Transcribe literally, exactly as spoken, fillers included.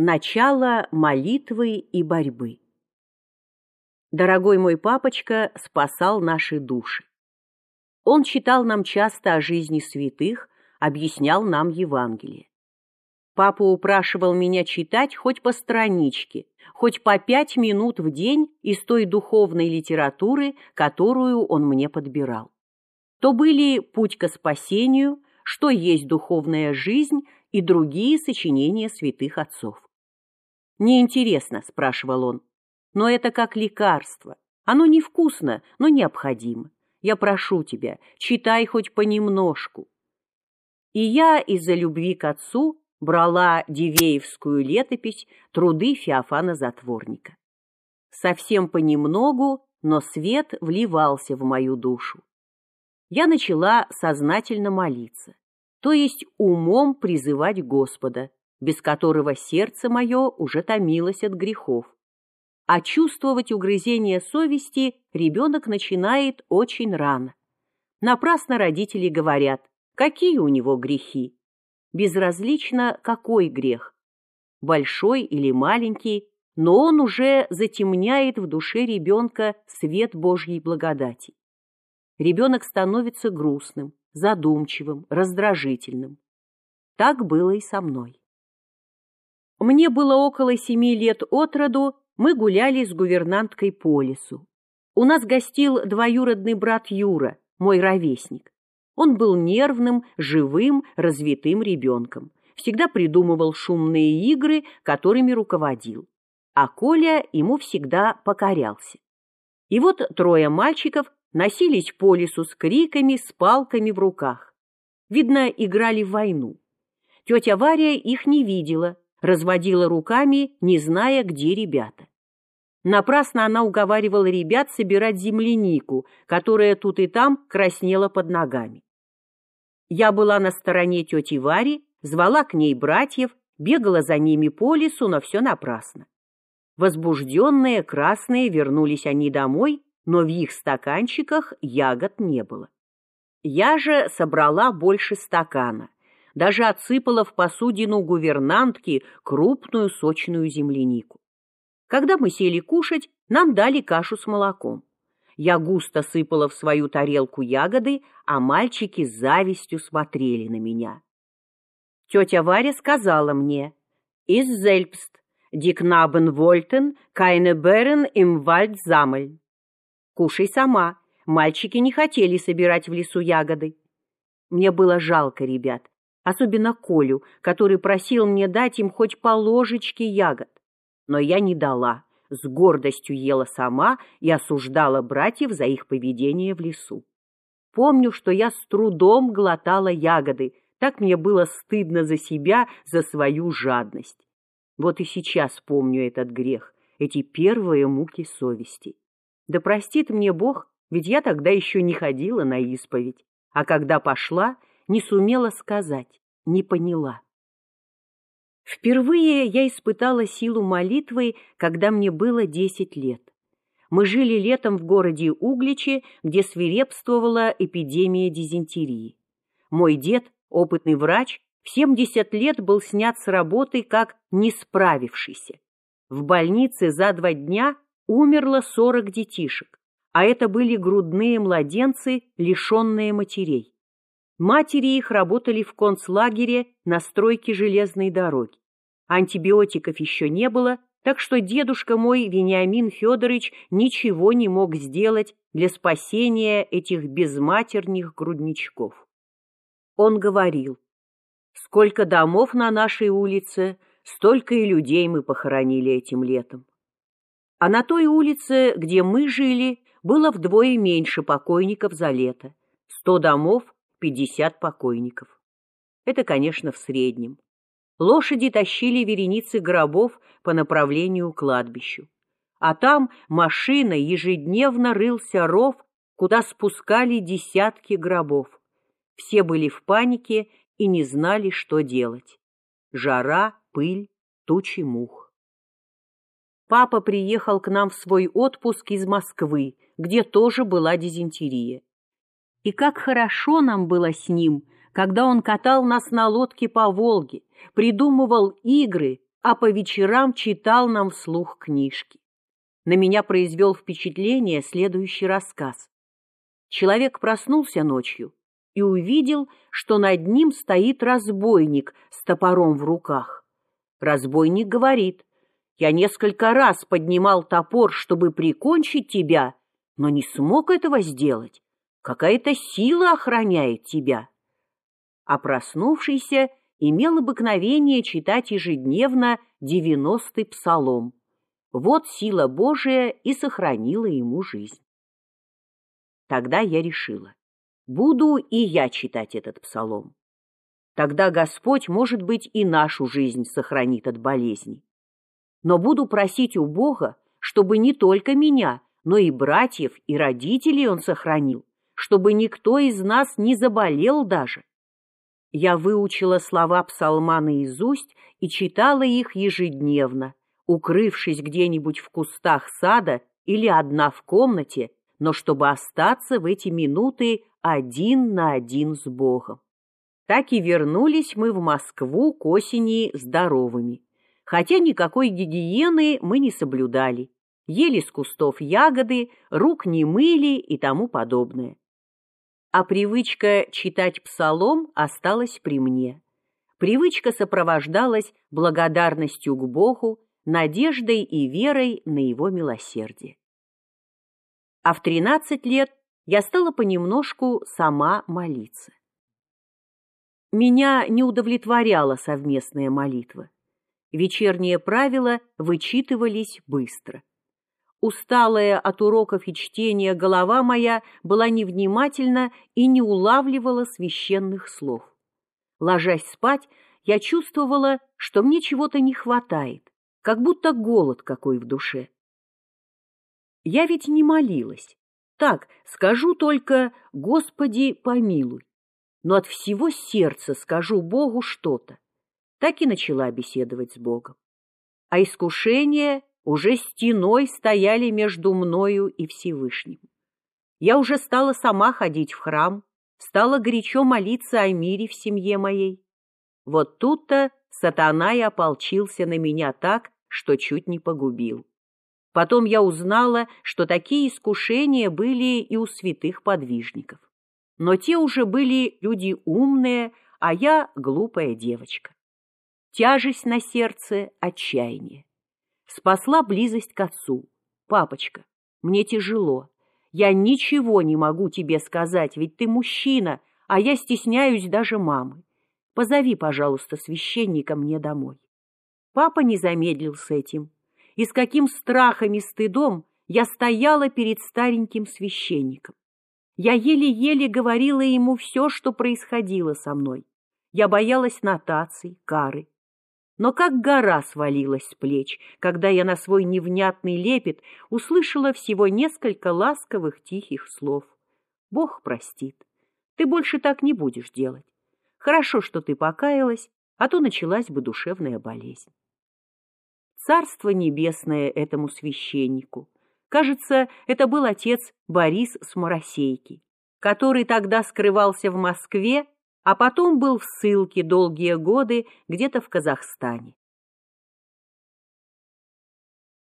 Начало молитвы и борьбы. Дорогой мой папочка спасал наши души. Он читал нам часто о жизни святых, объяснял нам Евангелие. Папа упрашивал меня читать хоть по страничке, хоть по пять минут в день из той духовной литературы, которую он мне подбирал. То были «Путь ко спасению», «Что есть духовная жизнь» и другие сочинения святых отцов. «Неинтересно», — спрашивал он, — «но это как лекарство. Оно невкусно, но необходимо. Я прошу тебя, читай хоть понемножку». И я из-за любви к отцу брала Дивеевскую летопись, труды Феофана Затворника. Совсем понемногу, но свет вливался в мою душу. Я начала сознательно молиться, то есть умом призывать Господа, без которого сердце мое уже томилось от грехов. А чувствовать угрызение совести ребенок начинает очень рано. Напрасно родители говорят, какие у него грехи. Безразлично, какой грех, большой или маленький, но он уже затемняет в душе ребенка свет Божьей благодати. Ребенок становится грустным, задумчивым, раздражительным. Так было и со мной. Мне было около семи лет от роду, мы гуляли с гувернанткой по лесу. У нас гостил двоюродный брат Юра, мой ровесник. Он был нервным, живым, развитым ребенком. Всегда придумывал шумные игры, которыми руководил. А Коля ему всегда покорялся. И вот трое мальчиков носились по лесу с криками, с палками в руках. Видно, играли в войну. Тетя Варя их не видела, разводила руками, не зная, где ребята. Напрасно она уговаривала ребят собирать землянику, которая тут и там краснела под ногами. Я была на стороне тети Вари, звала к ней братьев, бегала за ними по лесу, но все напрасно. Возбужденные, красные, вернулись они домой, но в их стаканчиках ягод не было. Я же собрала больше стакана, даже отсыпала в посудину гувернантки крупную сочную землянику. Когда мы сели кушать, нам дали кашу с молоком. Я густо сыпала в свою тарелку ягоды, а мальчики с завистью смотрели на меня. Тетя Варя сказала мне: «Is selbst, die Knaben wollten keine Beeren im Wald sammeln». «Кушай сама, мальчики не хотели собирать в лесу ягоды». Мне было жалко ребят, особенно Колю, который просил мне дать им хоть по ложечке ягод. Но я не дала, с гордостью ела сама и осуждала братьев за их поведение в лесу. Помню, что я с трудом глотала ягоды, так мне было стыдно за себя, за свою жадность. Вот и сейчас помню этот грех, эти первые муки совести. Да простит мне Бог, ведь я тогда еще не ходила на исповедь, а когда пошла, не сумела сказать, не поняла. Впервые я испытала силу молитвы, когда мне было десять лет. Мы жили летом в городе Угличе, где свирепствовала эпидемия дизентерии. Мой дед, опытный врач, в семьдесят лет был снят с работы как не справившийся. В больнице за два дня умерло сорок детишек, а это были грудные младенцы, лишенные матерей. Матери их работали в концлагере на стройке железной дороги. Антибиотиков еще не было, так что дедушка мой, Вениамин Федорович, ничего не мог сделать для спасения этих безматерных грудничков. Он говорил: «Сколько домов на нашей улице, столько и людей мы похоронили этим летом». А на той улице, где мы жили, было вдвое меньше покойников за лето. Сто домов, пятьдесят покойников. Это, конечно, в среднем. Лошади тащили вереницы гробов по направлению к кладбищу. А там машиной ежедневно рылся ров, куда спускали десятки гробов. Все были в панике и не знали, что делать. Жара, пыль, тучи мух. Папа приехал к нам в свой отпуск из Москвы, где тоже была дизентерия. И как хорошо нам было с ним, когда он катал нас на лодке по Волге, придумывал игры, а по вечерам читал нам вслух книжки. На меня произвел впечатление следующий рассказ. Человек проснулся ночью и увидел, что над ним стоит разбойник с топором в руках. Разбойник говорит: «Я несколько раз поднимал топор, чтобы прикончить тебя, но не смог этого сделать. Какая-то сила охраняет тебя». А проснувшийся имел обыкновение читать ежедневно девяностый псалом. Вот сила Божия и сохранила ему жизнь. Тогда я решила: буду и я читать этот псалом. Тогда Господь, может быть, и нашу жизнь сохранит от болезней. Но буду просить у Бога, чтобы не только меня, но и братьев, и родителей Он сохранил, чтобы никто из нас не заболел даже. Я выучила слова псалма наизусть и читала их ежедневно, укрывшись где-нибудь в кустах сада или одна в комнате, но чтобы остаться в эти минуты один на один с Богом. Так и вернулись мы в Москву к осени здоровыми, хотя никакой гигиены мы не соблюдали, ели с кустов ягоды, рук не мыли и тому подобное. А привычка читать псалом осталась при мне. Привычка сопровождалась благодарностью к Богу, надеждой и верой на Его милосердие. А в тринадцать лет я стала понемножку сама молиться. Меня не удовлетворяла совместная молитва. Вечерние правила вычитывались быстро. Усталая от уроков и чтения голова моя была невнимательна и не улавливала священных слов. Ложась спать, я чувствовала, что мне чего-то не хватает, как будто голод какой в душе. Я ведь не молилась. Так, скажу только: «Господи, помилуй». Но от всего сердца скажу Богу что-то. Так и начала беседовать с Богом. А искушения уже стеной стояли между мною и Всевышним. Я уже стала сама ходить в храм, стала горячо молиться о мире в семье моей. Вот тут-то сатана и ополчился на меня так, что чуть не погубил. Потом я узнала, что такие искушения были и у святых подвижников. Но те уже были люди умные, а я глупая девочка. Тяжесть на сердце, отчаяние. Спасла близость к отцу. «Папочка, мне тяжело. Я ничего не могу тебе сказать, ведь ты мужчина, а я стесняюсь даже мамы. Позови, пожалуйста, священника мне домой». Папа не замедлил с этим. И с каким страхом и стыдом я стояла перед стареньким священником. Я еле-еле говорила ему все, что происходило со мной. Я боялась нотаций, кары. Но как гора свалилась с плеч, когда я на свой невнятный лепет услышала всего несколько ласковых тихих слов. «Бог простит. Ты больше так не будешь делать. Хорошо, что ты покаялась, а то началась бы душевная болезнь». Царство небесное этому священнику. Кажется, это был отец Борис с Моросейки, который тогда скрывался в Москве, а потом был в ссылке долгие годы где-то в Казахстане.